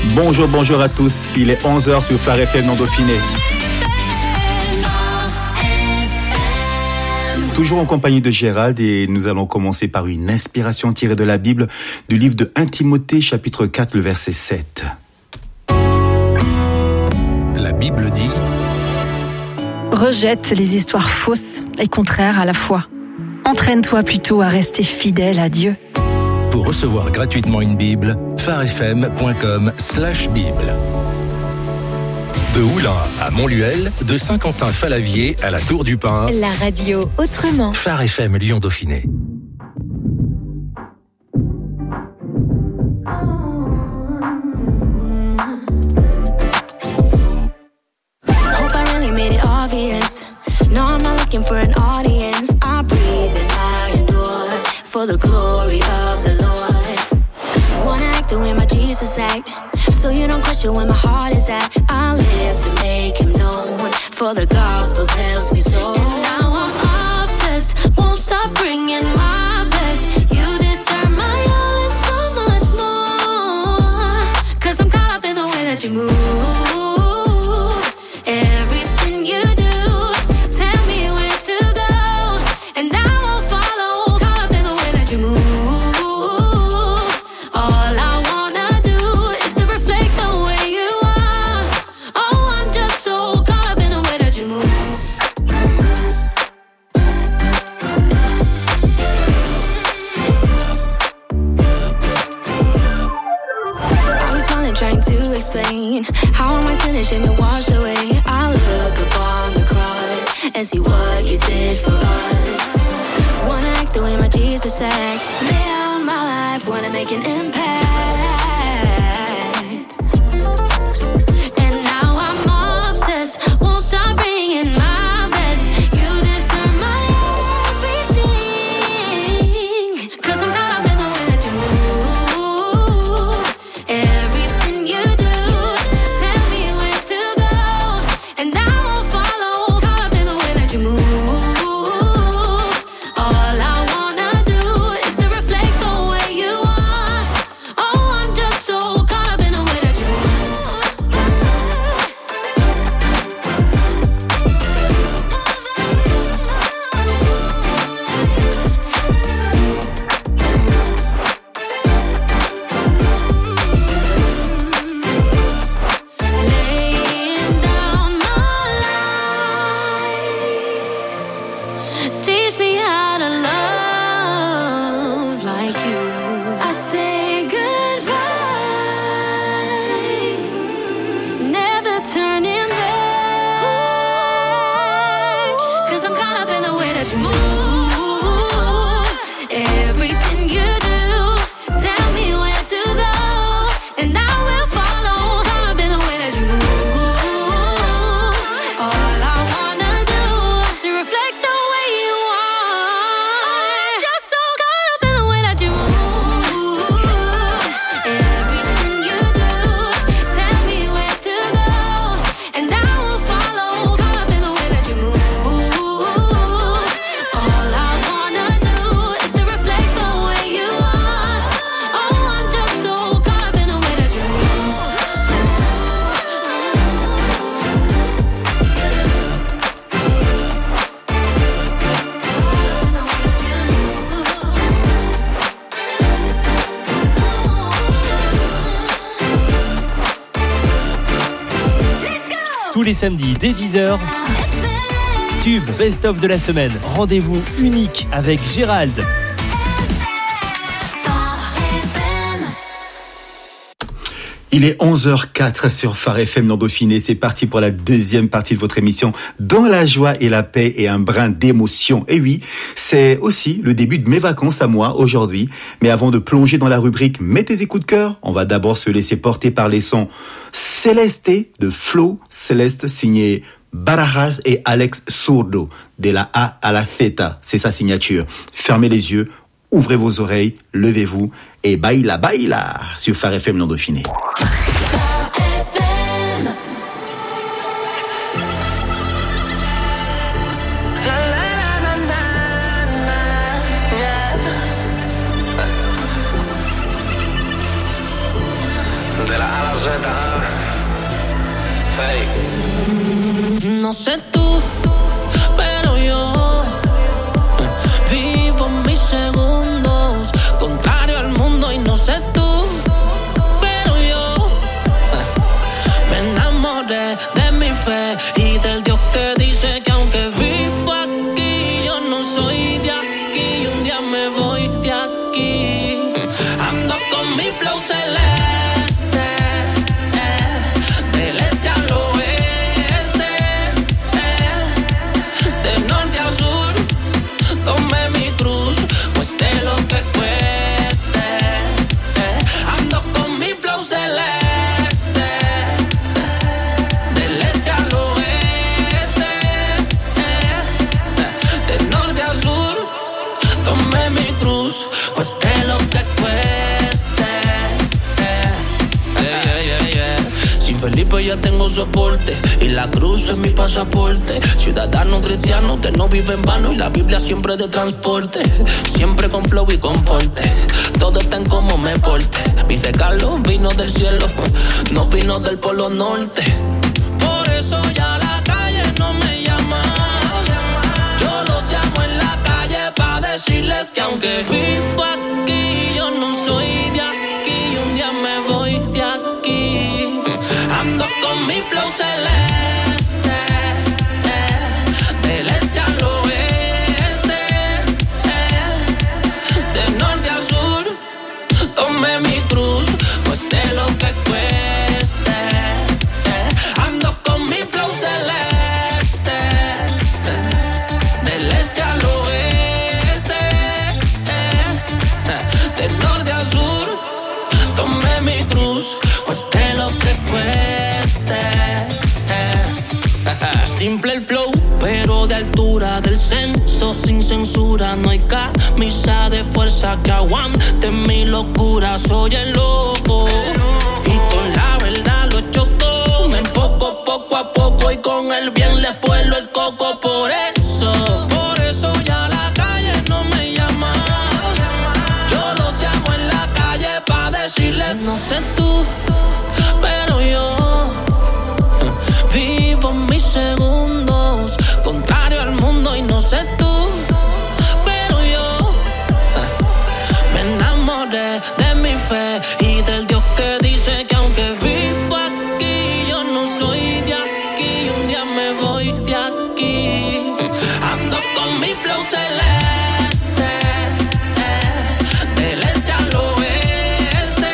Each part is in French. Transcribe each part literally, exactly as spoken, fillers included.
Bonjour, bonjour à tous. Il est onze heures sur Phare F M non Dauphiné. Toujours en compagnie de Gérald et nous allons commencer par une inspiration tirée de la Bible du livre de premier Timothée chapitre quatre, le verset sept. La Bible dit: Rejette les histoires fausses et contraires à la foi. Entraîne-toi plutôt à rester fidèle à Dieu. Pour recevoir gratuitement une Bible, pharefm point com slash Bible. De Oulin à Montluel, de Saint-Quentin-Falavier à la Tour du Pin. La radio autrement. Phare F M Lyon Dauphiné. Hope I really made it obvious. No, I'm not looking for an audience. I breathe and I endure for the glory of the Lord. Wanna act the way my Jesus act, so you don't question where my heart is at. I live to make him known, for the gospel tells me so. And now I'm obsessed, won't stop bringing my best. You deserve my all and so much more, cause I'm caught up in the way that you move. Everything you do, tell me where to go, and I will follow. Caught up in the way that you move. How am I sinning, shame and washed away? I look upon the cross and see what you did for us. Wanna act the way my Jesus act, lay down my life, wanna make an impact. And now I'm obsessed, won't stop bringing my best. You deserve my everything, cause I'm caught up in the way that you move. Everything you do, tous les samedis dès dix heures. Tube Best-of de la semaine. Rendez-vous unique avec Gérald. Il est onze heures quatre sur Phare F M non Dauphiné. C'est parti pour la deuxième partie de votre émission Dans la joie et la paix et un brin d'émotion. Et oui, c'est aussi le début de mes vacances à moi aujourd'hui. Mais avant de plonger dans la rubrique Mets tes écoutes de cœur, on va d'abord se laisser porter par les sons Céleste de Flo Céleste signé Barajas et Alex Sourdo de la A à la Theta. C'est sa signature. Fermez les yeux, ouvrez vos oreilles, levez-vous et baila baila sur Phare F M non Dauphiné. De la A a la Z. No sé tú, pero yo vivo mis segundos, contrario al mundo, y no sé tú, pero yo me enamoré de mi fe y del Dios que dice que aunque vivo aquí, yo no soy de aquí, y un día me voy de aquí. Ando con mi flow celeste, eh, del este al oeste, eh, de norte a sur. Tomé mi cruz, cueste lo que cueste, eh. Ando con mi flow celeste, del este al oeste, eh, de norte a sur. Tomé mi cruz, cueste lo que cueste, eh. Yeah, yeah, yeah. Sin Felipe ya tengo soporte y la cruz es mi pasaporte. Ciudadano cristiano que no vive en vano y la Biblia siempre de transporte. Siempre con flow y con porte, todo está en cómo me porte. Mi regalo vino del cielo, no vino del polo norte. Por eso ya la calle no me llama. Yo los llamo en la calle pa' decirles que aunque vivo aquí, yo no soy de aquí, y un día me voy de aquí. Ando con mi flow celeste, eh, del este al oeste, eh, de norte a sur. Tomé mi cruz, cueste lo que cueste, eh. Ando con mi flow celeste, eh, del este al oeste, eh, de norte a sur. Tomé mi cruz, cueste lo que cueste, eh. Simple el flow, pero de altura del censo, sin censura, no hay camisa de fuerza que aguante mi locura. Soy el loco y con la verdad lo choco. Me enfoco poco a poco y con el bien le puelo el coco. Por eso, por eso ya la calle no me llama. Yo los llamo en la calle pa' decirles no sé tú, pero yo vivo mis segundos, contrario al mundo, y no sé tú, pero yo me enamoré de mi fe y del Dios que dice que aunque vivo aquí, yo no soy de aquí, y un día me voy de aquí. Ando con mi flow celeste, eh, del este al oeste,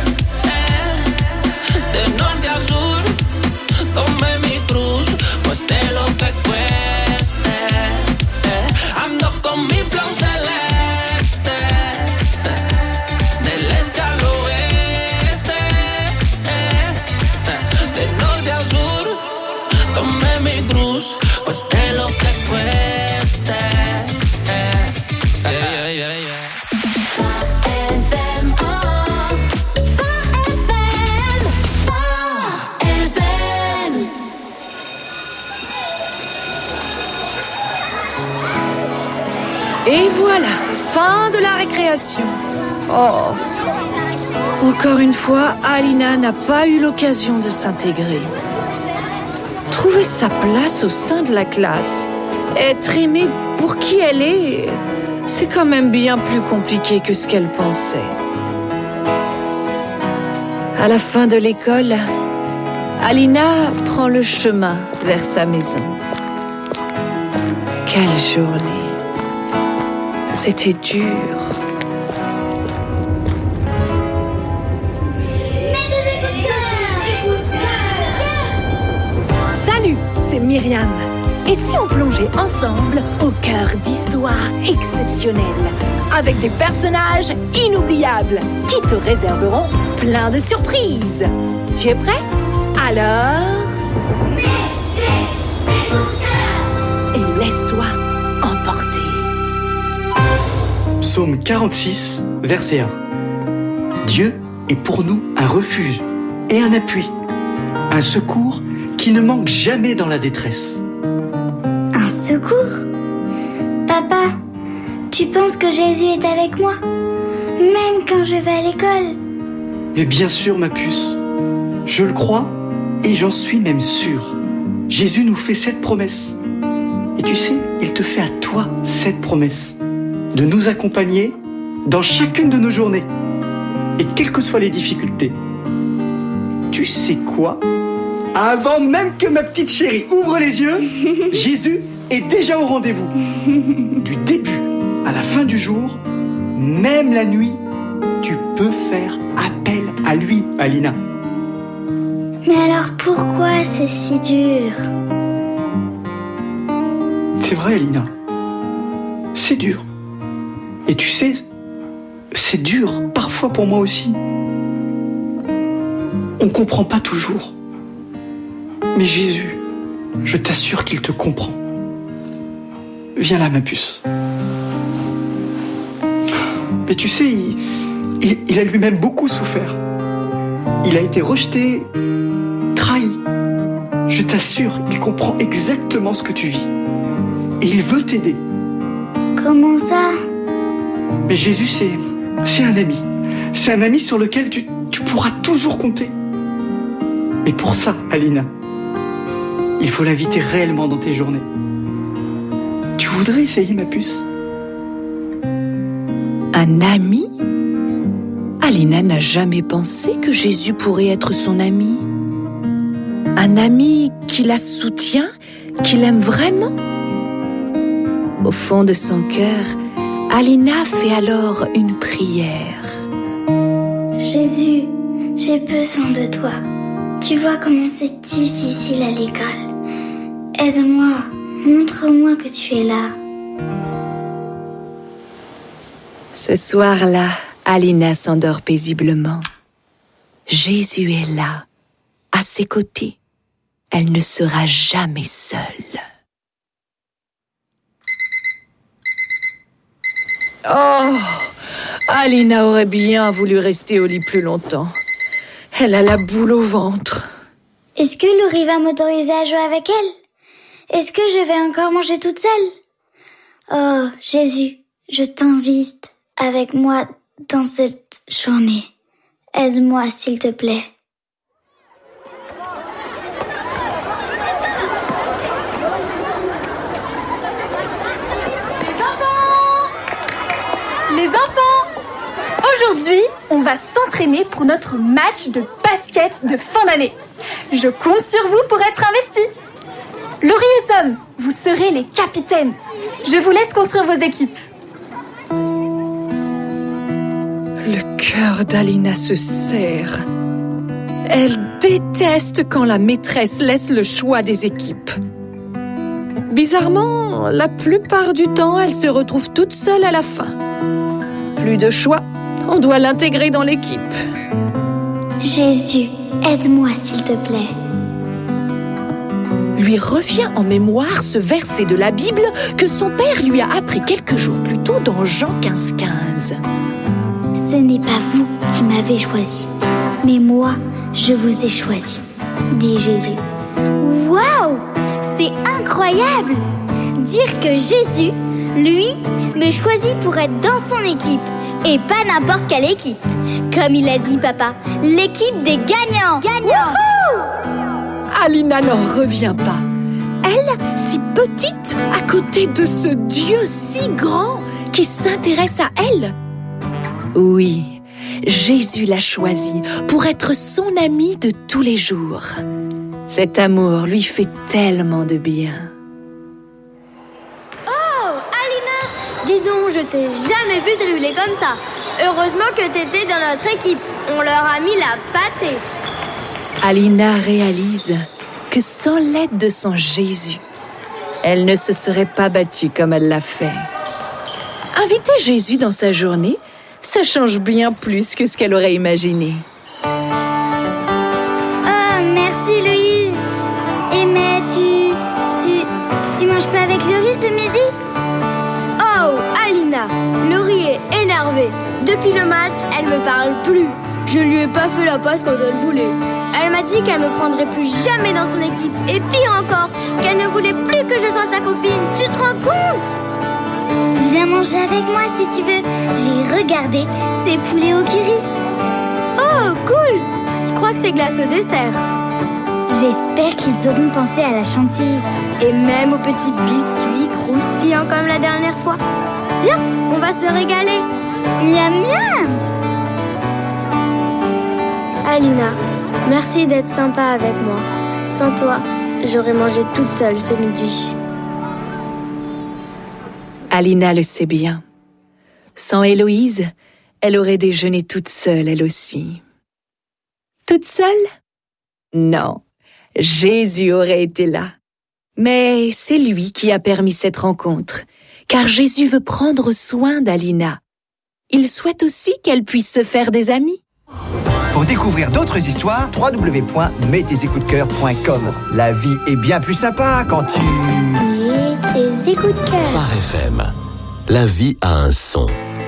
eh, de norte a sur. Tomé mi cruz, cueste lo que cueste, eh. Ando con mi flow celeste, eh, del este al oeste, eh, de norte a sur. Tomé mi cruz, cueste lo que cueste, eh. Yeah, yeah, yeah, yeah. Et voilà, fin de la récréation. Oh, encore une fois, Alina n'a pas eu l'occasion de s'intégrer. Trouver sa place au sein de la classe, être aimée pour qui elle est, c'est quand même bien plus compliqué que ce qu'elle pensait. À la fin de l'école, Alina prend le chemin vers sa maison. Quelle journée! C'était dur. Salut, c'est Myriam. Et si on plongeait ensemble au cœur d'histoires exceptionnelles, avec des personnages inoubliables qui te réserveront plein de surprises. Tu es prêt? Alors... et laisse-toi emporter. Psaume quarante-six, verset un. Dieu est pour nous un refuge et un appui, un secours qui ne manque jamais dans la détresse. Un secours? Papa, tu penses que Jésus est avec moi, même quand je vais à l'école? Mais bien sûr, ma puce. Je le crois et j'en suis même sûr. Jésus nous fait cette promesse. Et tu sais, il te fait à toi cette promesse de nous accompagner dans chacune de nos journées. Et quelles que soient les difficultés. Tu sais quoi ? Avant même que ma petite chérie ouvre les yeux, Jésus est déjà au rendez-vous. Du début à la fin du jour, même la nuit, tu peux faire appel à lui, Alina. Mais alors pourquoi c'est si dur ? C'est vrai, Alina. C'est dur. Et tu sais, c'est dur parfois pour moi aussi. On ne comprend pas toujours. Mais Jésus, je t'assure qu'il te comprend. Viens là, ma puce. Mais tu sais, il, il, il a lui-même beaucoup souffert. Il a été rejeté, trahi. Je t'assure, il comprend exactement ce que tu vis. Et il veut t'aider. Comment ça ? Mais Jésus, c'est, c'est un ami. C'est un ami sur lequel tu, tu pourras toujours compter. Mais pour ça, Alina, il faut l'inviter réellement dans tes journées. Tu voudrais essayer, ma puce ? Un ami ? Alina n'a jamais pensé que Jésus pourrait être son ami. Un ami qui la soutient, qui l'aime vraiment. Au fond de son cœur, Alina fait alors une prière. Jésus, j'ai besoin de toi. Tu vois comment c'est difficile à l'école. Aide-moi, montre-moi que tu es là. Ce soir-là, Alina s'endort paisiblement. Jésus est là, à ses côtés. Elle ne sera jamais seule. Oh, Alina aurait bien voulu rester au lit plus longtemps. Elle a la boule au ventre. Est-ce que Laurie va m'autoriser à jouer avec elle ? Est-ce que je vais encore manger toute seule ? Oh, Jésus, je t'invite avec moi dans cette journée. Aide-moi, s'il te plaît. Les enfants, aujourd'hui, on va s'entraîner pour notre match de basket de fin d'année. Je compte sur vous pour être investis. Laurie et Tom, vous serez les capitaines. Je vous laisse construire vos équipes. Le cœur d'Alina se serre. Elle déteste quand la maîtresse laisse le choix des équipes. Bizarrement, la plupart du temps, elle se retrouve toute seule à la fin. Plus de choix, on doit l'intégrer dans l'équipe. Jésus, aide-moi s'il te plaît. Lui revient en mémoire ce verset de la Bible que son père lui a appris quelques jours plus tôt dans Jean quinze quinze. Ce n'est pas vous qui m'avez choisi, mais moi, je vous ai choisi, dit Jésus. Waouh! C'est incroyable! Dire que Jésus, lui, me choisit pour être dans son équipe, et pas n'importe quelle équipe. Comme il a dit papa, l'équipe des gagnants! Gagnants! Alina n'en revient pas. Elle, si petite, à côté de ce Dieu si grand qui s'intéresse à elle. Oui, Jésus l'a choisie pour être son ami de tous les jours. Cet amour lui fait tellement de bien. Oh, Alina! Dis donc, je t'ai jamais vue dribbler comme ça. Heureusement que t'étais dans notre équipe. On leur a mis la pâtée. Alina réalise que sans l'aide de son Jésus, elle ne se serait pas battue comme elle l'a fait. Inviter Jésus dans sa journée, ça change bien plus que ce qu'elle aurait imaginé. Oh, merci Louise. Et mais tu... Tu... Tu manges pas avec Laurie ce midi ? Oh, Alina, Laurie est énervée. Depuis le match, elle me parle plus. Je lui ai pas fait la passe quand elle voulait. Elle m'a dit qu'elle me prendrait plus jamais dans son équipe. Et pire encore, qu'elle ne voulait plus que je sois sa copine. Tu te rends compte ? Viens manger avec moi si tu veux. J'ai regardé ces poulets au curry. Oh, cool ! Je crois que c'est des glaces au dessert. J'espère qu'ils auront pensé à la chantilly. Et même aux petits biscuits croustillants comme la dernière fois. Viens, on va se régaler. Miam miam. Alina, merci d'être sympa avec moi. Sans toi, j'aurais mangé toute seule ce midi. Alina le sait bien. Sans Héloïse, elle aurait déjeuné toute seule, elle aussi. Toute seule? Non, Jésus aurait été là. Mais c'est lui qui a permis cette rencontre, car Jésus veut prendre soin d'Alina. Il souhaite aussi qu'elle puisse se faire des amis. Pour découvrir d'autres histoires, w w w point mets tes écoutes cœur point com. La vie est bien plus sympa quand tu... Mets tes écoutes cœur. Phare F M. La vie a un son.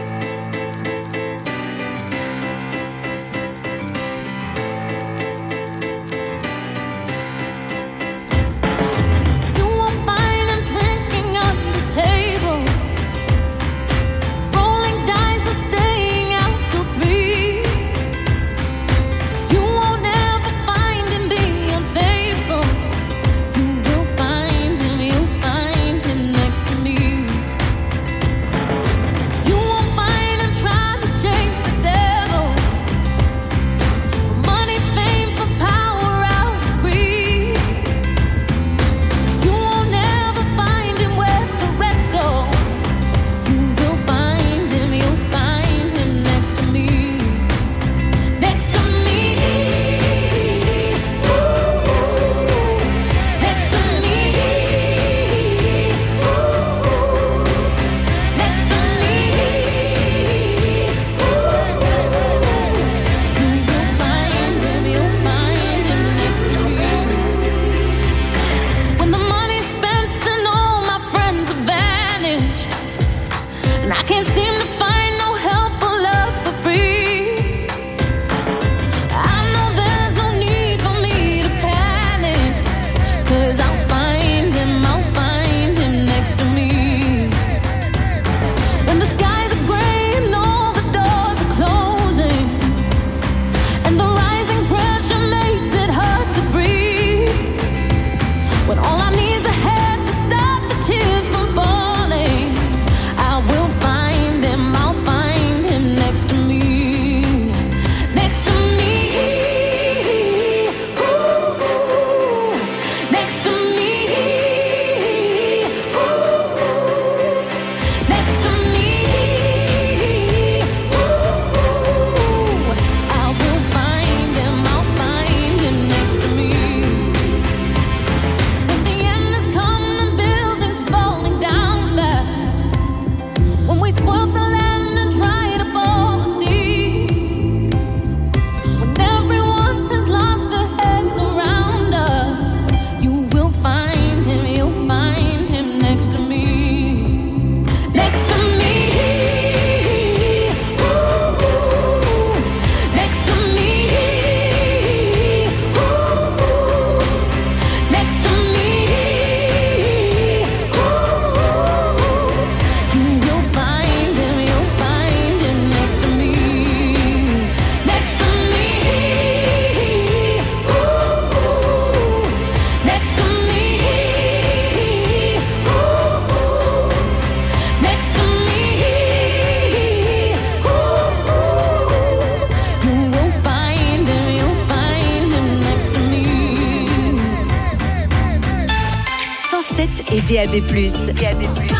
Et D A B plus. D A B plus.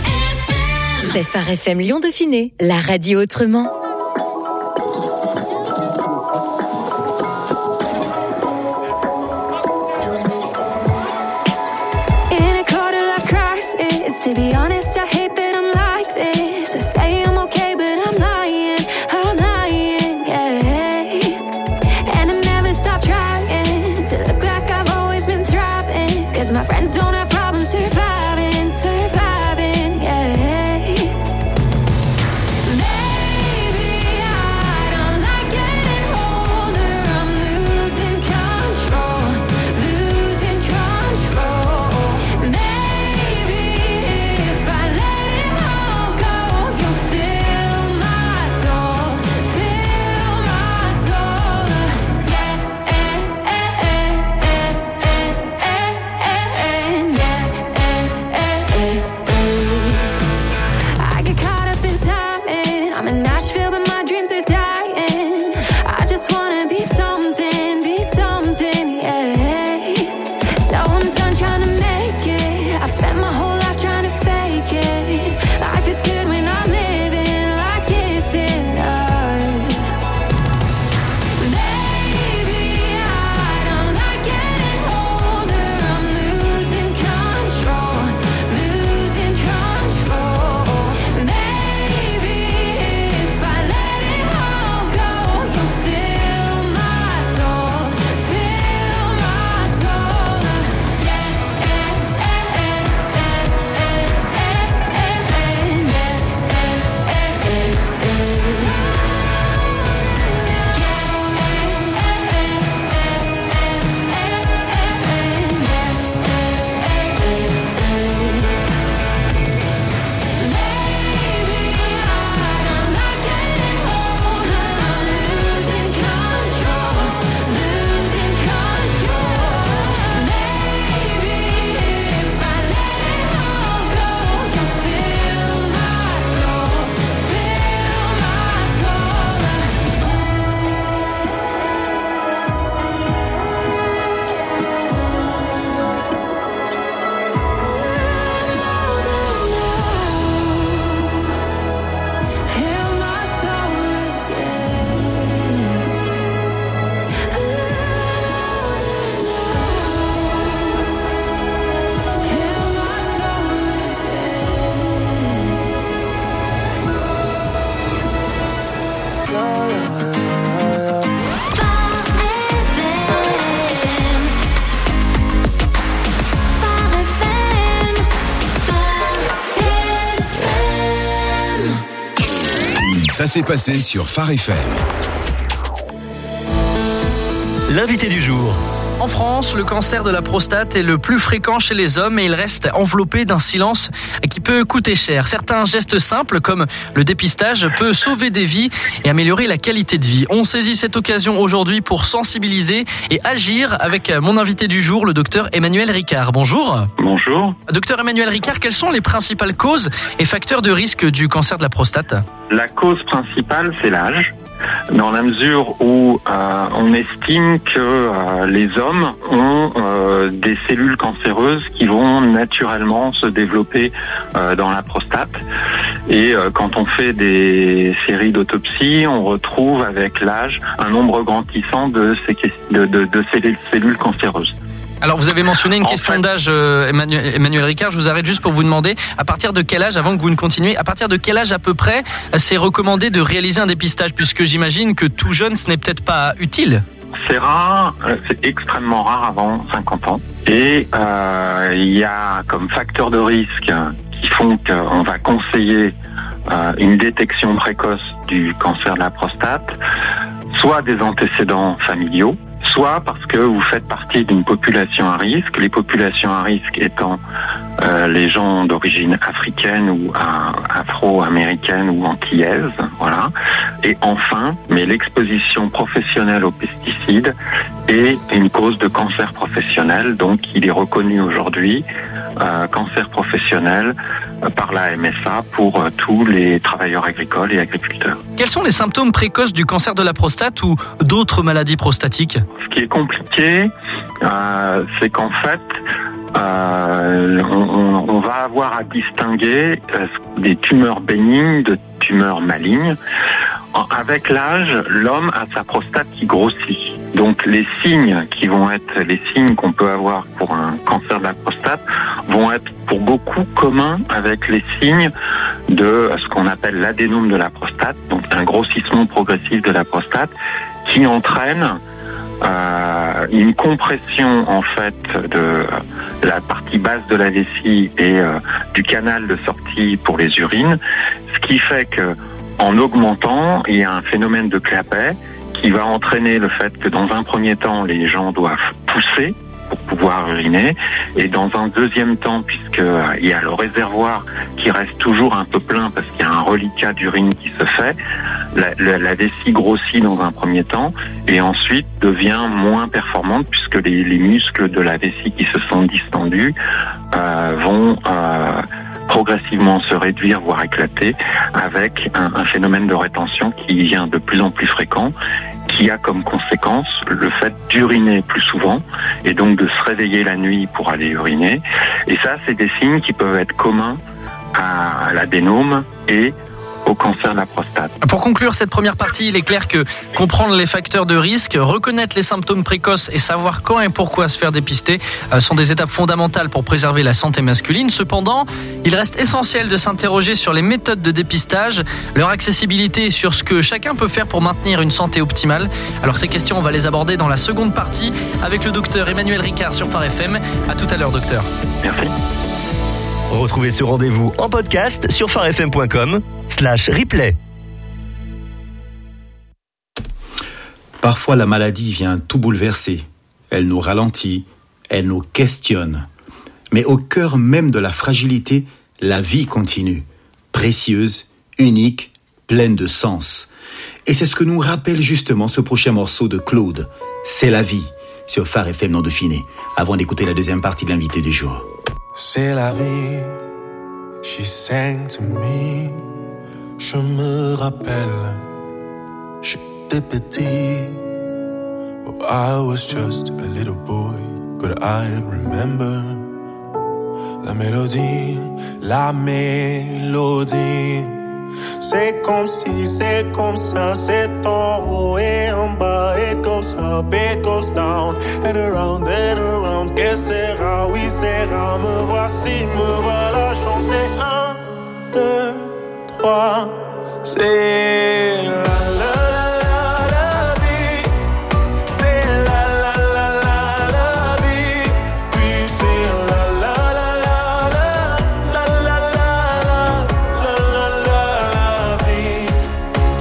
C'est Phare F M Lyon Dauphiné, la radio autrement. In a quarter life crisis, to be honest, I hate that I'm like this. I say I'm okay, but I'm lying, I'm lying, yeah. And I never stop trying to look like I've always been thriving, 'cause my friends don't have problems surviving, surviving, yeah. Maybe Ça s'est passé sur Phare F M. L'invité du jour. En France, le cancer de la prostate est le plus fréquent chez les hommes et il reste enveloppé d'un silence qui peut coûter cher. Certains gestes simples comme le dépistage peuvent sauver des vies et améliorer la qualité de vie. On saisit cette occasion aujourd'hui pour sensibiliser et agir avec mon invité du jour, le docteur Emmanuel Ricard. Bonjour. Bonjour. Docteur Emmanuel Ricard, quelles sont les principales causes et facteurs de risque du cancer de la prostate ? La cause principale, c'est l'âge. Dans la mesure où euh, on estime que euh, les hommes ont euh, des cellules cancéreuses qui vont naturellement se développer euh, dans la prostate. Et euh, quand on fait des séries d'autopsies, on retrouve avec l'âge un nombre grandissant de, ces, de, de, de cellules, cellules cancéreuses. Alors vous avez mentionné une en question fait, d'âge, euh, Emmanuel, Emmanuel Ricard, je vous arrête juste pour vous demander, à partir de quel âge, avant que vous ne continuiez, à partir de quel âge à peu près c'est recommandé de réaliser un dépistage, puisque j'imagine que tout jeune ce n'est peut-être pas utile. C'est rare, c'est extrêmement rare avant cinquante ans. Et euh, il y a comme facteurs de risque qui font qu'on va conseiller euh, une détection précoce du cancer de la prostate, soit des antécédents familiaux, soit parce que vous faites partie d'une population à risque, les populations à risque étant euh, les gens d'origine africaine ou euh, afro-américaine ou antillaise, voilà. Et enfin, mais l'exposition professionnelle aux pesticides est une cause de cancer professionnel, donc il est reconnu aujourd'hui euh, cancer professionnel euh, par la M S A pour euh, tous les travailleurs agricoles et agriculteurs. Quels sont les symptômes précoces du cancer de la prostate ou d'autres maladies prostatiques ? Ce qui est compliqué, euh, c'est qu'en fait, euh, on, on va avoir à distinguer euh, des tumeurs bénignes de tumeurs malignes. Avec l'âge, l'homme a sa prostate qui grossit. Donc les signes qui vont être les signes qu'on peut avoir pour un cancer de la prostate vont être pour beaucoup communs avec les signes de ce qu'on appelle l'adénome de la prostate, donc un grossissement progressif de la prostate qui entraîne euh, une compression en fait de la partie basse de la vessie et euh, du canal de sortie pour les urines, ce qui fait que en augmentant, il y a un phénomène de clapet qui va entraîner le fait que dans un premier temps, les gens doivent pousser pour pouvoir uriner, et dans un deuxième temps, puisqu'il y a le réservoir qui reste toujours un peu plein parce qu'il y a un reliquat d'urine qui se fait, la, la, la vessie grossit dans un premier temps et ensuite devient moins performante puisque les, les muscles de la vessie qui se sont distendus euh, vont euh, progressivement se réduire, voire éclater, avec un, un phénomène de rétention qui devient de plus en plus fréquent, qui a comme conséquence le fait d'uriner plus souvent et donc de se réveiller la nuit pour aller uriner. Et ça, c'est des signes qui peuvent être communs à l'adénome et au cancer de la prostate. Pour conclure cette première partie, il est clair que comprendre les facteurs de risque, reconnaître les symptômes précoces et savoir quand et pourquoi se faire dépister sont des étapes fondamentales pour préserver la santé masculine. Cependant, il reste essentiel de s'interroger sur les méthodes de dépistage, leur accessibilité et sur ce que chacun peut faire pour maintenir une santé optimale. Alors ces questions, on va les aborder dans la seconde partie avec le docteur Emmanuel Ricard sur Phare F M. À tout à l'heure, docteur. Merci. Retrouvez ce rendez-vous en podcast sur pharefm point com slash replay. Parfois, la maladie vient tout bouleverser. Elle nous ralentit, elle nous questionne. Mais au cœur même de la fragilité, la vie continue, précieuse, unique, pleine de sens. Et c'est ce que nous rappelle justement ce prochain morceau de Claude, C'est la vie, sur Phare F M non Dauphiné, avant d'écouter la deuxième partie de l'invité du jour. C'est la vie, she sang to me. Je me rappelle, j'étais petit. Oh, I was just a little boy, but I remember la mélodie, la mélodie. C'est comme si, c'est comme ça, c'est en haut et en bas. It goes up, it goes down, and around, and around. Que sera, oui, sera. Me voici, me voilà chanter. Un, deux, trois. C'est la la la la la vie. C'est la la la la la vie. Oui, c'est la la la la la la la la la la la la vie.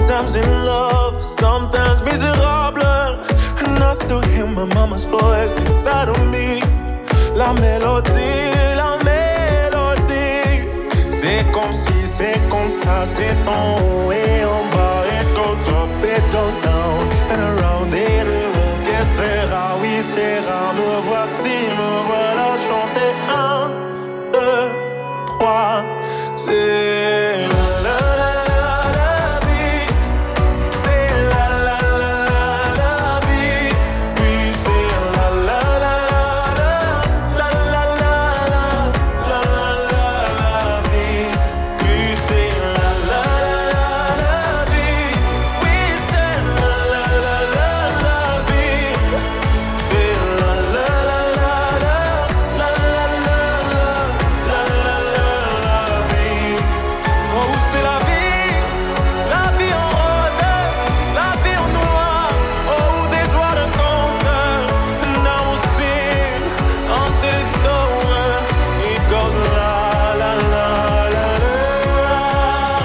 Sometimes in love, sometimes miserable. And I still hear my mama's voice inside of me. La mélodie, la mélodie. C'est comme si, c'est comme ça, c'est en haut et en bas. It goes up, it goes down, and around it around. Que sera, oui, sera. Me voici, me voilà chanter. Un, deux, trois. C'est la la la la la vie. C'est la la la la la vie. Oui, c'est la la la la la la la la la la la vie. Oui, c'est la la la la la vie. Oui, c'est la la la la la vie. C'est la la la la la la la la la la vie. Oh, c'est la vie, la vie en rose, la vie en noir. Oh, des joies de concert. Now we'll sing until it's over. It goes la la la la la.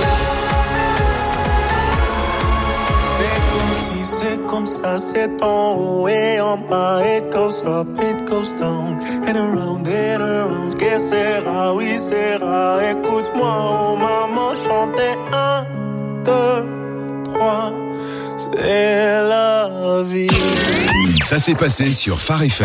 C'est comme si, c'est comme ça, c'est en haut et en bas. It goes up, it goes down, and around and around. Que sera, oui, sera. Écoute-moi, oh maman, chanter. Un, deux, trois. C'est la vie. Ça s'est passé sur Phare F M.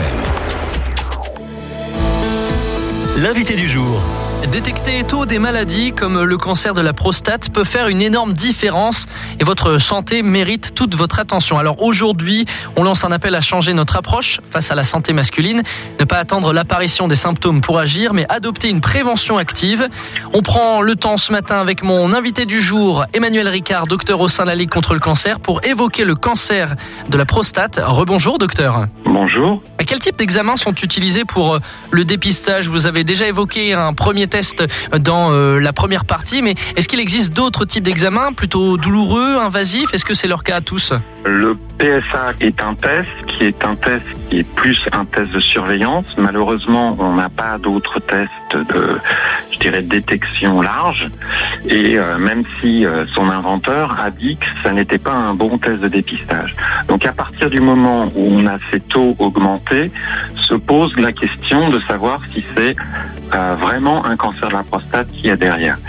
L'invité du jour. Détecter tôt des maladies comme le cancer de la prostate peut faire une énorme différence et votre santé mérite toute votre attention. Alors aujourd'hui, on lance un appel à changer notre approche face à la santé masculine. Ne pas attendre l'apparition des symptômes pour agir, mais adopter une prévention active. On prend le temps ce matin avec mon invité du jour, Emmanuel Ricard, docteur au sein de la Ligue contre le cancer, pour évoquer le cancer de la prostate. Rebonjour docteur. Bonjour. Quels types d'examens sont utilisés pour le dépistage ? Vous avez déjà évoqué un premier test dans euh, la première partie, mais est-ce qu'il existe d'autres types d'examens plutôt douloureux, invasifs ? Est-ce que c'est leur cas à tous ? Le P S A est un test qui est un test qui est plus un test de surveillance. Malheureusement, on n'a pas d'autres tests de, je dirais, de détection large. Et euh, même si euh, son inventeur a dit que ça n'était pas un bon test de dépistage. Donc à partir du moment où on a ces taux augmentés, se pose la question de savoir si c'est euh, vraiment un cancer de la prostate qu'il y a derrière.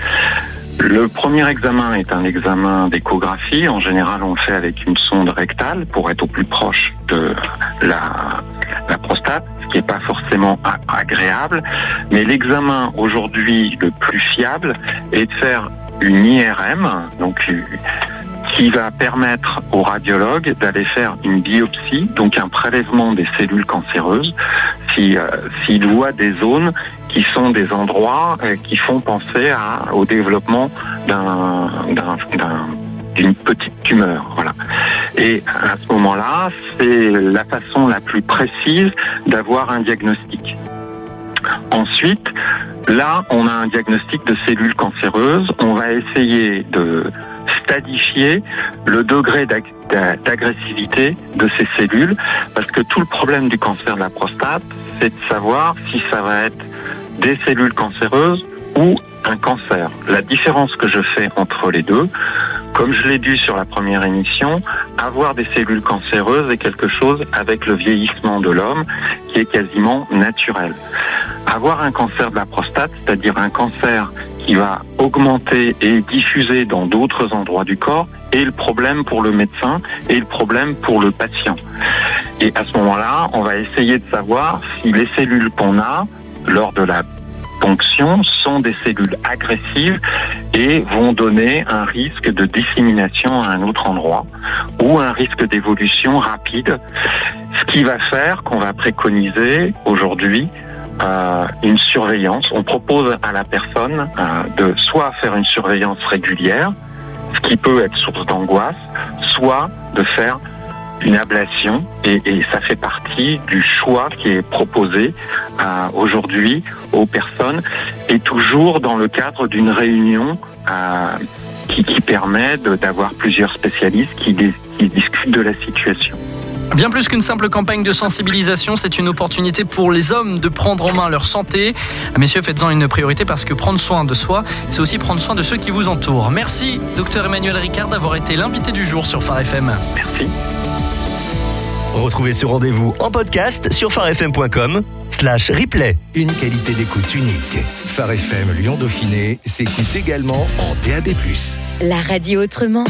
Le premier examen est un examen d'échographie. En général, on le fait avec une sonde rectale pour être au plus proche de la, la prostate, ce qui n'est pas forcément agréable. Mais l'examen aujourd'hui le plus fiable est de faire une I R M, donc qui va permettre au radiologue d'aller faire une biopsie, donc un prélèvement des cellules cancéreuses, si, euh, s'il voit des zones qui sont des endroits euh, qui font penser à, au développement d'un, d'un, d'un, d'une petite tumeur. Voilà. Et à ce moment-là, c'est la façon la plus précise d'avoir un diagnostic. Ensuite, là, on a un diagnostic de cellules cancéreuses. On va essayer de stadifier le degré d'agressivité de ces cellules, parce que tout le problème du cancer de la prostate, c'est de savoir si ça va être des cellules cancéreuses ou un cancer. La différence que je fais entre les deux, comme je l'ai dit sur la première émission, avoir des cellules cancéreuses est quelque chose avec le vieillissement de l'homme qui est quasiment naturel. Avoir un cancer de la prostate, c'est-à-dire un cancer qui va augmenter et diffuser dans d'autres endroits du corps, est le problème pour le médecin et le problème pour le patient. Et à ce moment-là, on va essayer de savoir si les cellules qu'on a lors de la ponction sont des cellules agressives et vont donner un risque de dissémination à un autre endroit ou un risque d'évolution rapide, ce qui va faire qu'on va préconiser aujourd'hui euh, une surveillance. On propose à la personne euh, de soit faire une surveillance régulière, ce qui peut être source d'angoisse, soit de faire une ablation, et, et ça fait partie du choix qui est proposé euh, aujourd'hui aux personnes, et toujours dans le cadre d'une réunion euh, qui, qui permet de, d'avoir plusieurs spécialistes qui, qui discutent de la situation. Bien plus qu'une simple campagne de sensibilisation, c'est une opportunité pour les hommes de prendre en main leur santé. Messieurs, faites-en une priorité parce que prendre soin de soi, c'est aussi prendre soin de ceux qui vous entourent. Merci, docteur Emmanuel Ricard, d'avoir été l'invité du jour sur Phare F M. Merci. Retrouvez ce rendez-vous en podcast sur pharefm point com slash replay. Une qualité d'écoute unique. Phare F M Lyon Dauphiné s'écoute également en D A B plus. La radio autrement.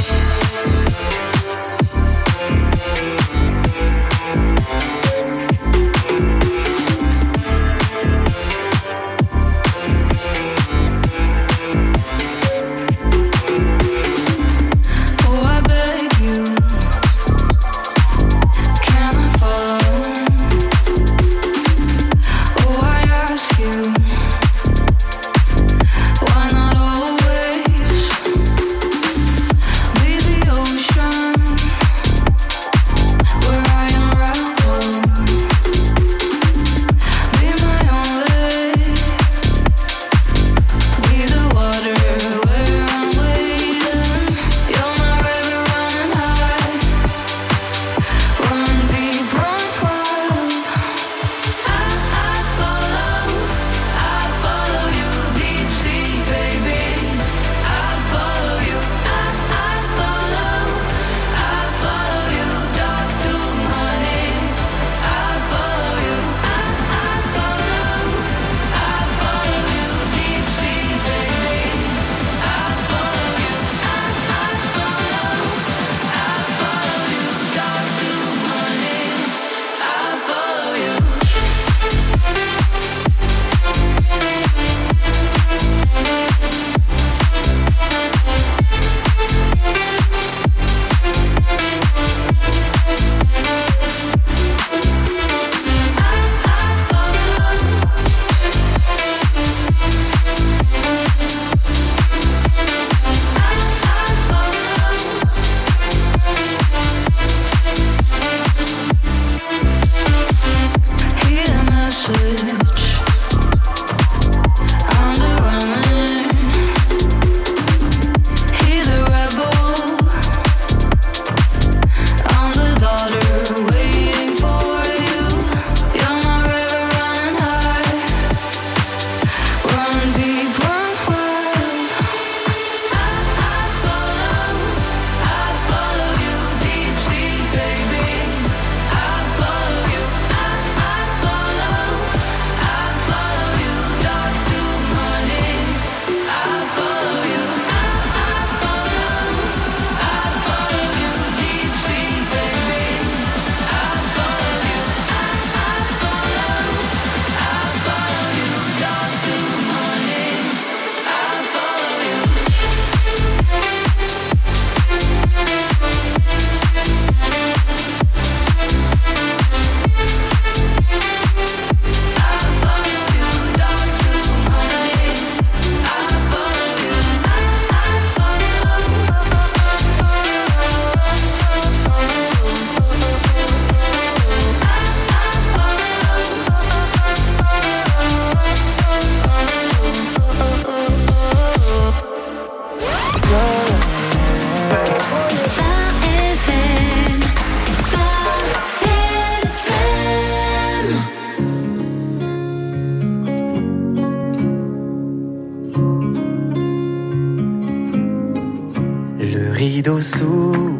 rideau s'ouvre,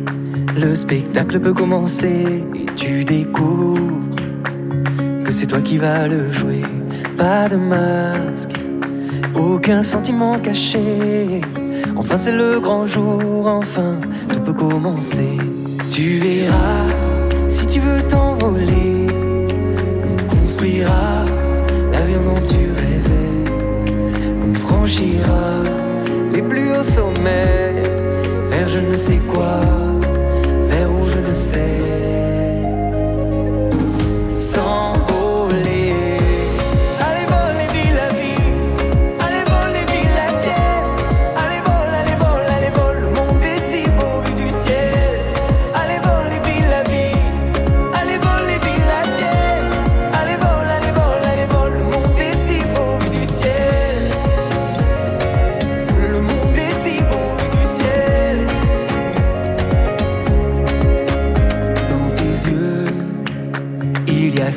le spectacle peut commencer et tu découvres que c'est toi qui vas le jouer. Pas de masque, aucun sentiment caché. Enfin c'est le grand jour, enfin tout peut commencer. Tu verras, si tu veux t'envoler, on construira l'avion dont tu rêvais. On franchira les plus hauts sommets, vers je ne sais quoi, vers où je ne sais. S'envoler, allez voler, ville à vie, allez voler, ville à tienne. Allez vol, allez vol, allez vol, le monde est si beau vu du ciel. Allez voler, ville à vie, allez voler, ville à tienne. Allez vol, allez vol, allez vol, le monde est si beau vu du ciel. Le monde est si beau vu du ciel. Dans tes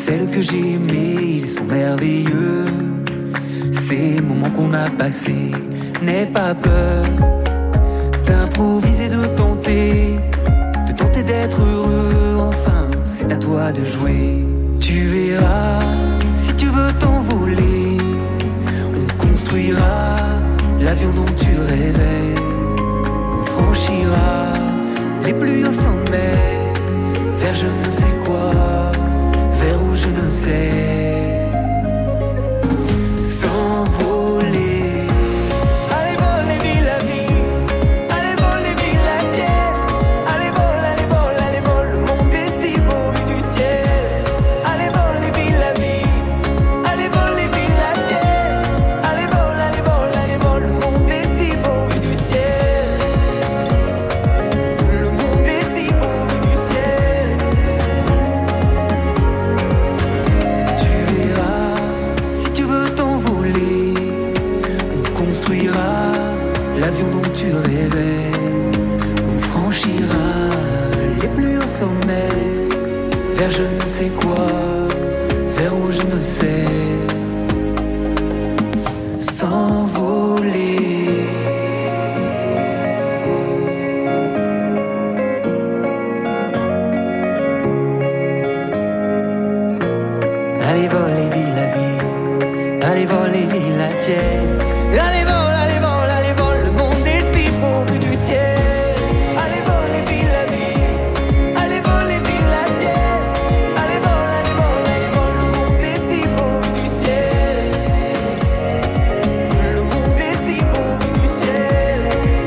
celles que j'ai aimées, ils sont merveilleux. Ces moments qu'on a passés, n'aie pas peur d'improviser, de tenter, de tenter d'être heureux. Enfin, c'est à toi de jouer. Tu verras, si tu veux t'envoler, on construira l'avion dont tu rêvais. On franchira les plus hauts sommets, vers je ne sais quoi, vers où je ne sais. S'envoler. Allez, vole et vis la vie. Allez, vole et vis la tienne. Allez, vole, allez, vole, allez, vole. Le monde est si beau vu du ciel. Allez, vole et vis la vie. Allez, vole et vis la tienne. Allez, vole, allez, vole, allez, vole. Le monde est si beau vu du ciel. Le monde est si beau vu du ciel. Tu verras, si tu veux t'envoler, on construira l'avion dont tu rêvais. On franchira les plus hauts sommets, vers je ne sais quoi, vers où je ne sais. S'envoler. Allez, vole et vis la vie. Allez, vole et vis la tienne. Allez, vole, allez, vole, allez, vole. Le monde est si beau vu du ciel. Allez, vole et vis la vie. Allez, vole et vis la tienne. Allez, vole, allez, vole, allez, vole. Le monde est si beau vu du ciel. Le monde est si beau vu du ciel.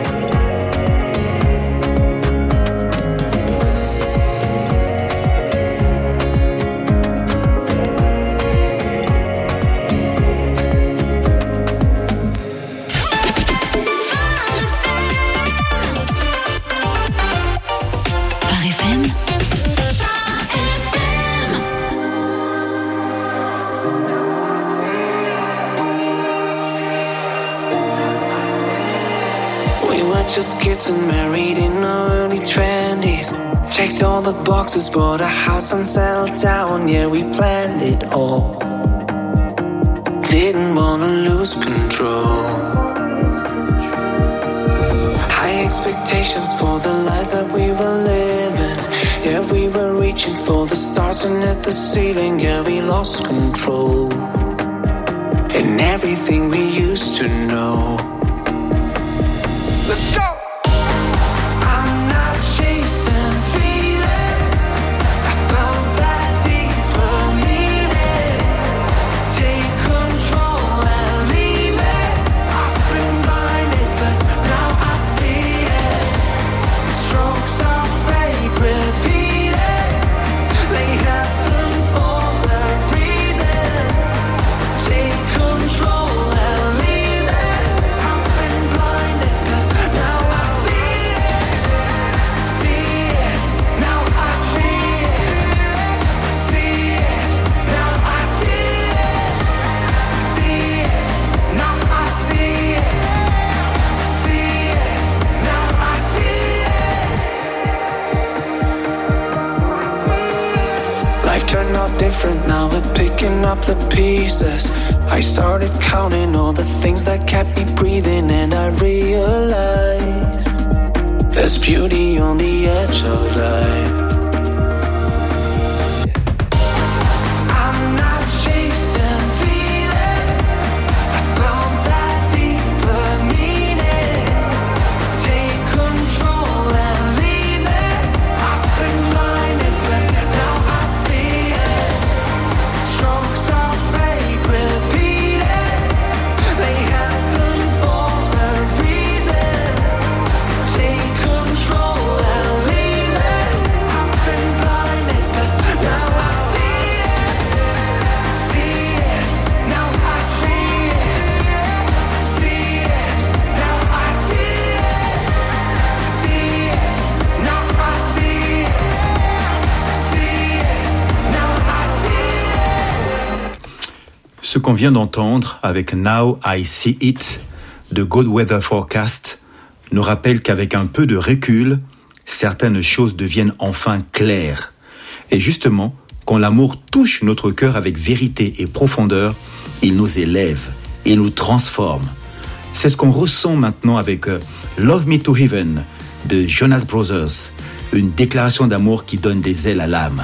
Phare F M. We were just kids and married in our early twenties. Checked all the boxes, bought a house and settled down. Yeah, we planned it all. Didn't wanna lose control. High expectations for the life that we were living. Yeah, we were reaching for the stars and at the ceiling. Yeah, we lost control. And everything we used to know. Let's go! I'm not chasing feelings. I found that deeper meaning. Take control and leave it. I've been blinded, but now I see it. Strokes of fate repeated. They happen for a reason. Take control and leave it. I've been blinded, but now I see it. See it. Now I see it. See it. Now I see it. See it. Now I see it. See it. Now I see it. Life turned out different, now we're picking up the pieces. I started counting all the things that kept me breathing, and I realized there's beauty on the edge of life. I'm not chasing feelings. I found that deeper meaning. Take control and leave it. I've been blinded, but now I see it. Strokes of fate repeated. They happen for a reason. Take control and leave it. I've been blinded, but now I see it. See it. Now I see it. See it. Now I see it. See it. Now I see it. See it. Now I see it. Ce qu'on vient d'entendre avec Now I See It de Good Weather Forecast nous rappelle qu'avec un peu de recul, certaines choses deviennent enfin claires. Et justement, Quand l'amour touche notre cœur avec vérité et profondeur, il nous élève et nous transforme. C'est ce qu'on ressent maintenant avec Love Me to Heaven de Jonas Brothers, une déclaration d'amour qui donne des ailes à l'âme.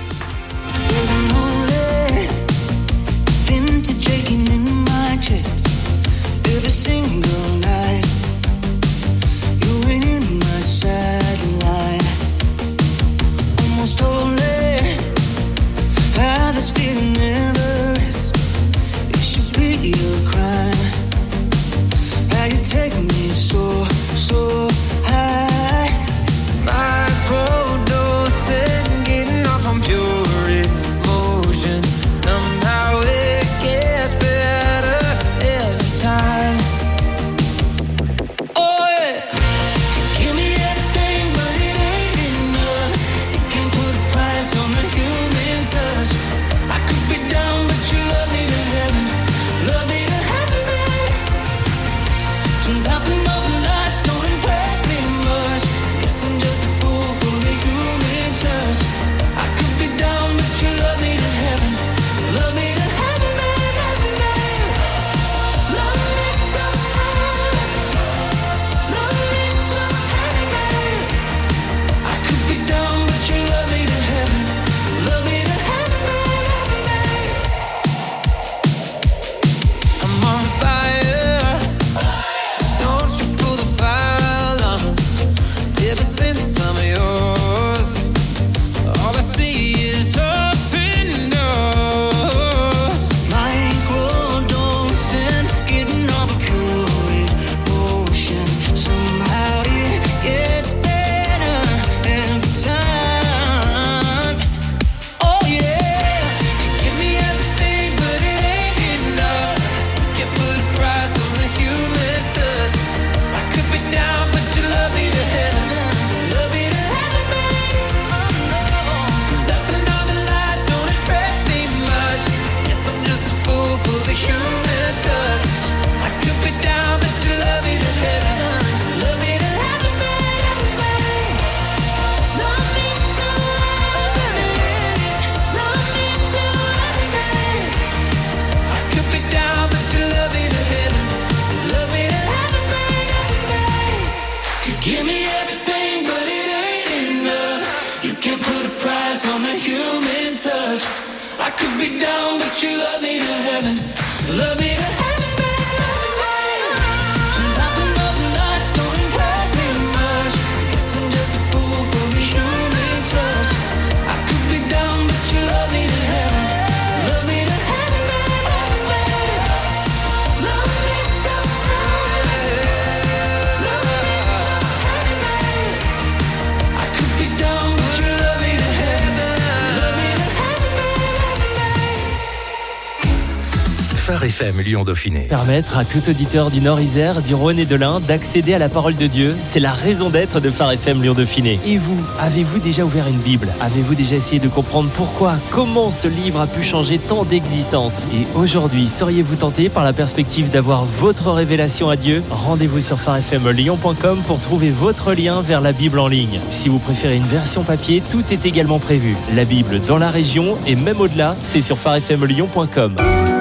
Phare F M Lyon Dauphiné. Permettre à tout auditeur du Nord-Isère, du Rhône et de l'Ain d'accéder à la parole de Dieu, c'est la raison d'être de Phare F M Lyon Dauphiné. Et vous, avez-vous déjà ouvert une Bible? Avez-vous déjà essayé de comprendre pourquoi, comment ce livre a pu changer tant d'existences? Et aujourd'hui, seriez-vous tenté par la perspective d'avoir votre révélation à Dieu? Rendez-vous sur phare f m lyon point com pour trouver votre lien vers la Bible en ligne. Si vous préférez une version papier, tout est également prévu. La Bible dans la région et même au-delà, c'est sur phare f m lyon point com.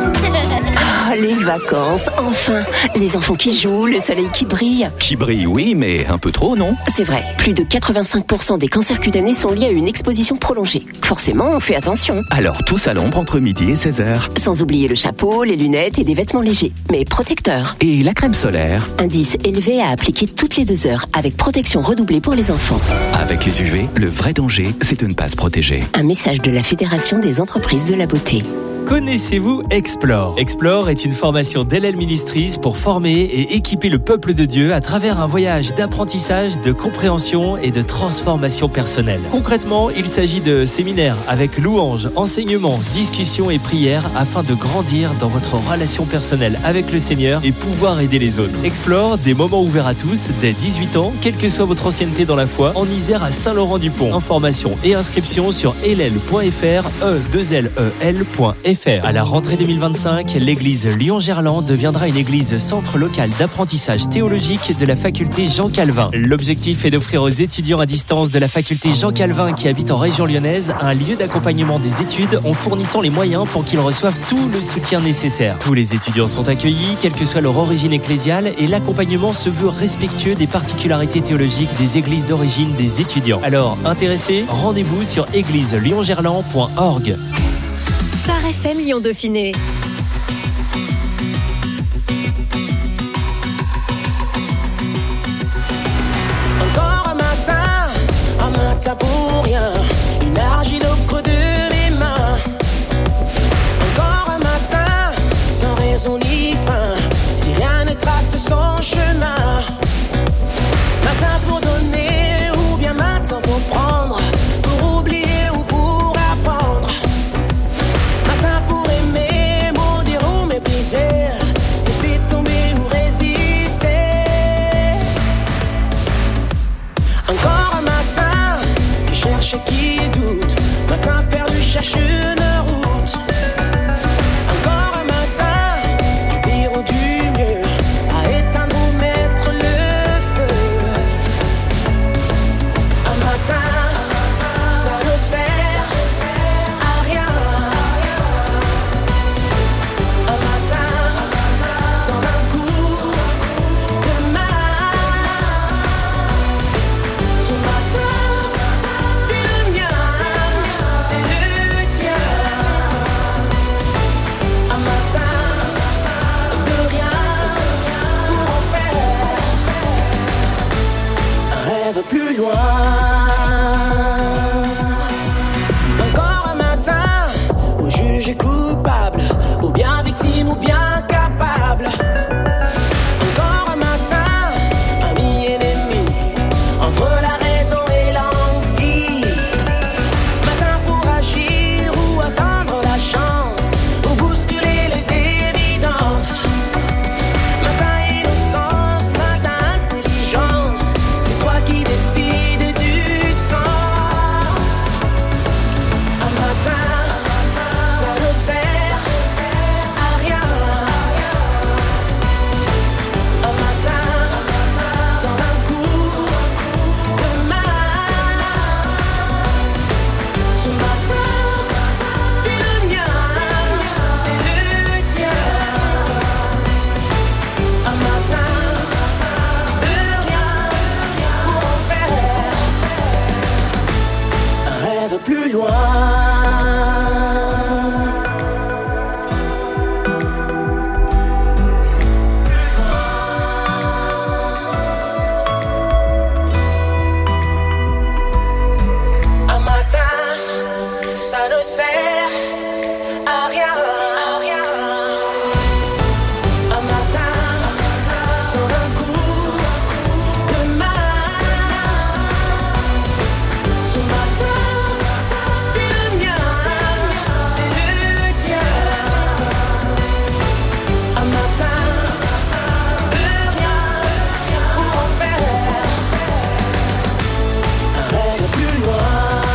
Ah, les vacances, enfin. Les enfants qui jouent, le soleil qui brille. Qui brille, oui, mais un peu trop, non? C'est vrai, plus de quatre-vingt-cinq pour cent des cancers cutanés sont liés à une exposition prolongée. Forcément, on fait attention. Alors, tous à l'ombre entre midi et seize heures. Sans oublier le chapeau, les lunettes et des vêtements légers, mais protecteurs. Et la crème solaire. Indice élevé à appliquer toutes les deux heures, avec protection redoublée pour les enfants. Avec les U V, le vrai danger, c'est de ne pas se protéger. Un message de la Fédération des entreprises de la beauté. Connaissez-vous Explore? Explore est une formation d'L L Ministries pour former et équiper le peuple de Dieu à travers un voyage d'apprentissage, de compréhension et de transformation personnelle. Concrètement, il s'agit de séminaires avec louanges, enseignements, discussions et prières afin de grandir dans votre relation personnelle avec le Seigneur et pouvoir aider les autres. Explore, des moments ouverts à tous dès dix-huit ans, quelle que soit votre ancienneté dans la foi, en Isère à Saint-Laurent-du-Pont. Informations et inscriptions sur l l point f r, e deux l e l point f r. F R. À la rentrée deux mille vingt-cinq, l'église Lyon-Gerland deviendra une église centre local d'apprentissage théologique de la faculté Jean Calvin. L'objectif est d'offrir aux étudiants à distance de la faculté Jean Calvin qui habitent en région lyonnaise un lieu d'accompagnement des études en fournissant les moyens pour qu'ils reçoivent tout le soutien nécessaire. Tous les étudiants sont accueillis, quelle que soit leur origine ecclésiale, et l'accompagnement se veut respectueux des particularités théologiques des églises d'origine des étudiants. Alors, intéressés, rendez-vous sur église lyon gerland point org. Phare F M Lyon Dauphiné. Encore un matin, un matin pour rien, une argile au creux de mes mains. Encore un matin, sans raison ni fin, si rien ne trace son chemin. Matin pour donner ou bien matin pour prendre, pour oublier ou pour apprendre. Matin pour aimer, maudire ou mépriser, laisser tomber ou résister. Encore un matin qui cherche et qui doute, matin perdu cherche une route. Encore un matin du pire ou du mieux, à éteindre ou mettre le feu. Un matin, ça ne sert à rien. Un matin, sans un coup de main. Ce matin, c'est le mien, c'est le tien. Un matin de rien pour en faire un rêve plus loin. Encore un matin où jugé coupable, ou bien victime ou bien capable. Encore un matin, ami ennemi, entre la raison et l'envie. Matin pour agir ou attendre la chance, ou bousculer les évidences. Matin innocence, matin intelligence, c'est toi qui décides du sens. Un matin, ça ne sert à rien. Un matin, sans un coup de main. Ce matin, c'est le mien, c'est le tien. Un matin de rien pour en faire un rêve plus loin. Un matin, ça ne sert à rien. Un matin, sans un coup de main. Ce matin, c'est le mien, c'est le tien. Un matin de rien pour en faire un rêve plus loin.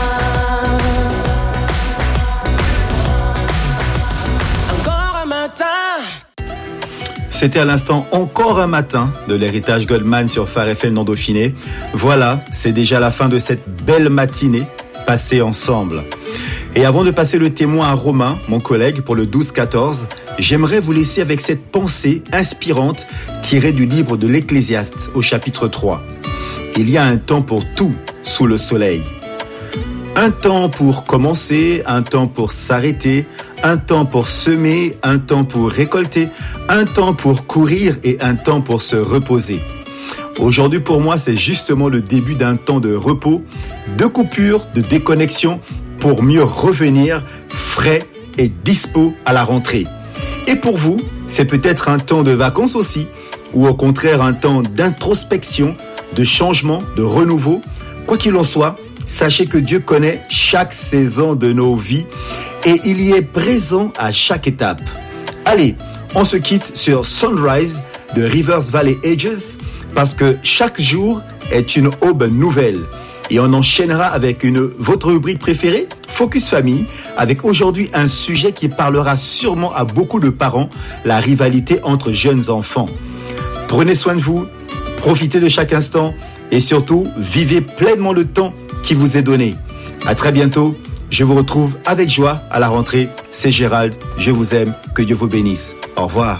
Encore un matin. C'était à l'instant Encore un matin de l'héritage Goldman sur Phare F M Lyon Dauphiné. Voilà, c'est déjà la fin de cette belle matinée passée ensemble. Et avant de passer le témoin à Romain, mon collègue, pour le douze quatorze, j'aimerais vous laisser avec cette pensée inspirante tirée du livre de l'Ecclésiaste au chapitre trois. Il y a un temps pour tout sous le soleil. Un temps pour commencer, un temps pour s'arrêter, un temps pour semer, un temps pour récolter, un temps pour courir et un temps pour se reposer. Aujourd'hui, pour moi, c'est justement le début d'un temps de repos, de coupure, de déconnexion, pour mieux revenir frais et dispo à la rentrée. Et pour vous, c'est peut-être un temps de vacances aussi, ou au contraire un temps d'introspection, de changement, de renouveau. Quoi qu'il en soit, sachez que Dieu connaît chaque saison de nos vies et il y est présent à chaque étape. Allez, on se quitte sur Sunrise de Rivers Valley Edges parce que chaque jour est une aube nouvelle. Et on enchaînera avec une votre rubrique préférée, Focus Famille, avec aujourd'hui un sujet qui parlera sûrement à beaucoup de parents, la rivalité entre jeunes enfants. Prenez soin de vous, profitez de chaque instant et surtout, vivez pleinement le temps qui vous est donné. À très bientôt, je vous retrouve avec joie à la rentrée. C'est Gérald, je vous aime, que Dieu vous bénisse. Au revoir.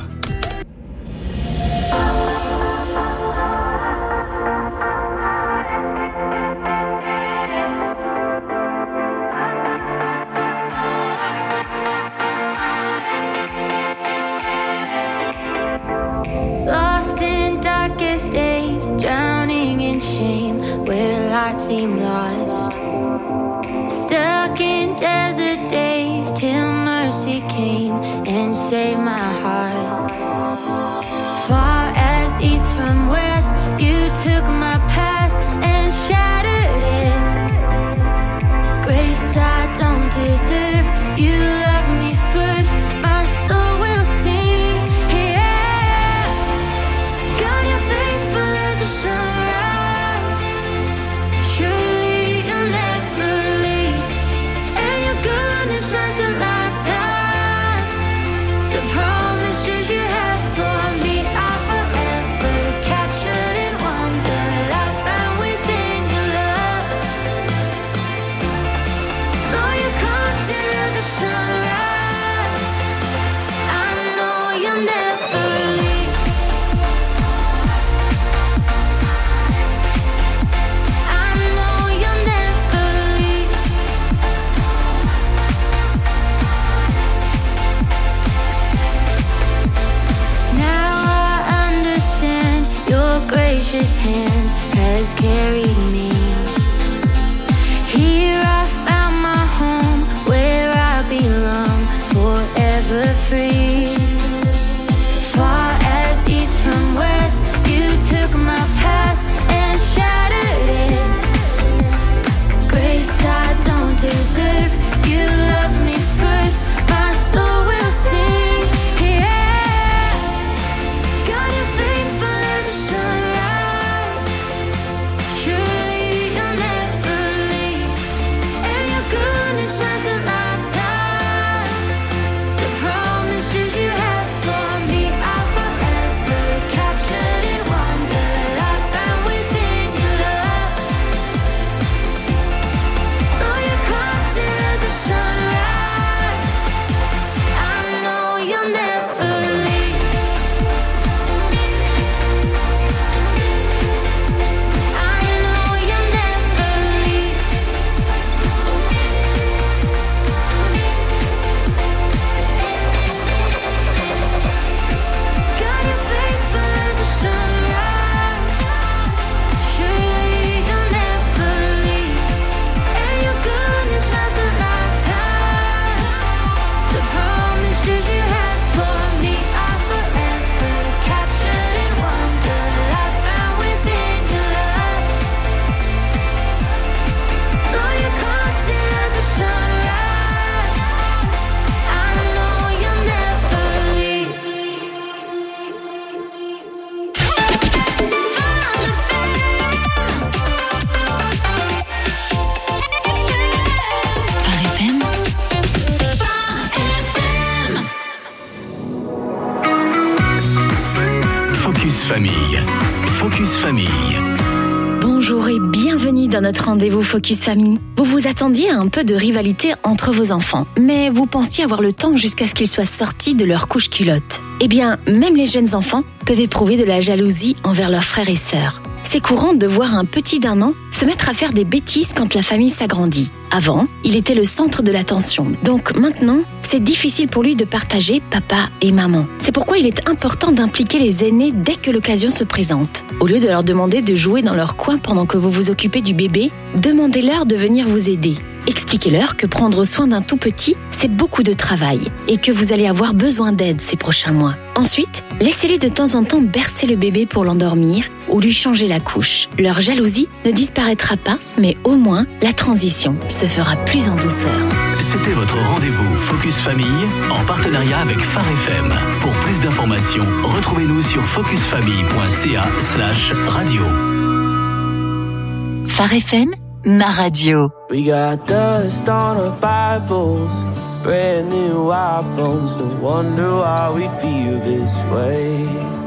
Lost in darkest days, drowning in shame, where light seemed lost. Stuck in desert days, till mercy came and saved my heart. Far as east from west, you took my past and shattered it. Grace I don't deserve, you loved me first, my soul will sing. Yeah, God, you're faithful as the sunrise. Surely you'll never leave, and your goodness lasts a lifetime. The promises you have for me are forever captured in wonder. Life found within your love. Though you're constant as a sunrise, I know you'll never leave. I know you'll never leave. Now I understand your gracious hand has carried me. Here I found my home where I belong, forever free. Far as east from west, you took my past and shattered it. Grace I don't deserve, you loved me first, my soul will sing. Yeah, God, you're faithful as the sunrise. Surely you'll never leave, and your goodness lasts a lifetime. The promises you have for me are forever captured in wonder. Life found within your love. Though you're constant as a sunrise, I know you'll never leave. I know you'll never leave. God, you're faithful as the sunrise. Surely you'll never leave, and your goodness lasts a lifetime. The promises you have for me are forever captured in wonder. Life found within your love. Though you're constant as a sunrise, I know you'll never leave. Phare F M. Focus Famille. Focus Famille. Bonjour et bienvenue dans notre rendez-vous Focus Famille. Vous vous attendiez à un peu de rivalité entre vos enfants, mais vous pensiez avoir le temps jusqu'à ce qu'ils soient sortis de leur couche culotte. Eh bien, même les jeunes enfants peuvent éprouver de la jalousie envers leurs frères et sœurs. C'est courant de voir un petit d'un an se mettre à faire des bêtises quand la famille s'agrandit. Avant, il était le centre de l'attention. Donc maintenant, c'est difficile pour lui de partager papa et maman. C'est pourquoi il est important d'impliquer les aînés dès que l'occasion se présente. Au lieu de leur demander de jouer dans leur coin pendant que vous vous occupez du bébé, demandez-leur de venir vous aider. Expliquez-leur que prendre soin d'un tout petit, c'est beaucoup de travail et que vous allez avoir besoin d'aide ces prochains mois. Ensuite, laissez-les de temps en temps bercer le bébé pour l'endormir ou lui changer la couche. Leur jalousie ne disparaîtra pas, mais au moins la transition se fera plus en douceur. C'était votre rendez-vous Focus Famille en partenariat avec Phare F M. Pour plus d'informations, retrouvez-nous sur focusfamille point c a slash radio. Phare F M, ma radio. We got dust on our Bibles, brand new iPhones. No wonder why we feel this way.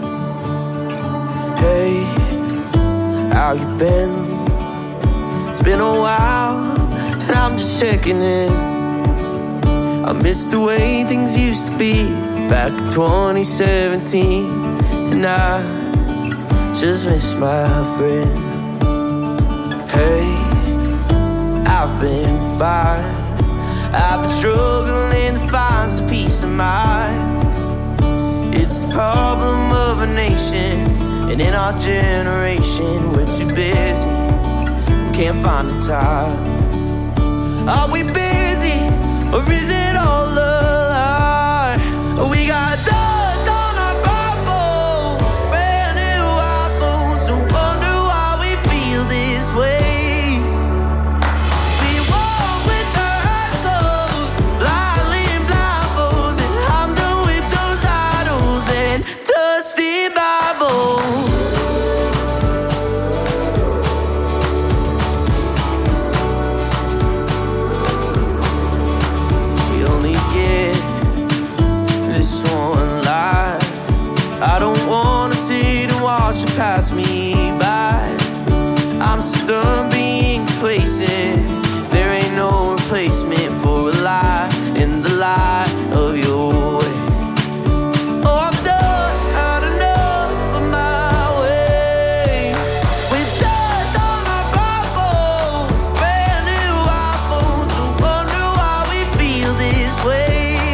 Hey, how you been? It's been a while, and I'm just checking in. I miss the way things used to be back in twenty seventeen, and I just miss my friend. Hey, I've been fine. I've been struggling to find some peace of mind. It's the problem of a nation, and in our generation we're too busy, can't find the time. Are we busy, or is it all a lie? We got dust on our Bibles, brand new iPhones. No wonder why we feel this way. We walk with our eyes closed, blindly in blindfolds, and I'm done with those idols and dusty Bibles. I don't wanna sit and watch it pass me by. I'm so done being complacent. There ain't no replacement for a lie in the light of your way. Oh, I'm done, had enough of my way. With dust on our Bibles, brand new iPhones. No wonder why we feel this way.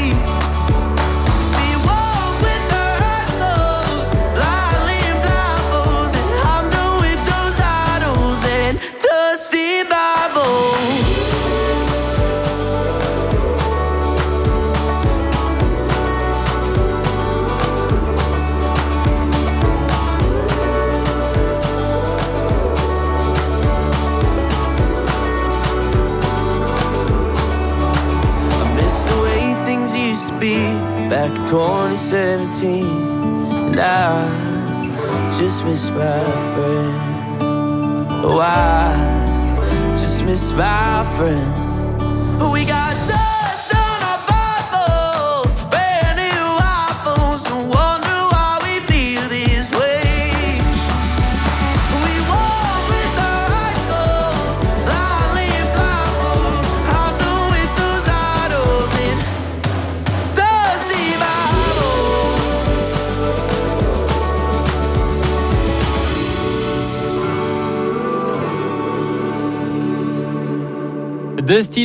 Back in twenty seventeen, and I just miss my friend. Oh, I just miss my friend. But we got dust on our Bibles, brand new iPhones. No wonder why we feel this way. We walk with our eyes closed, blindly in blindfolds. I'm done with those idols and dusty Bibles. Dusty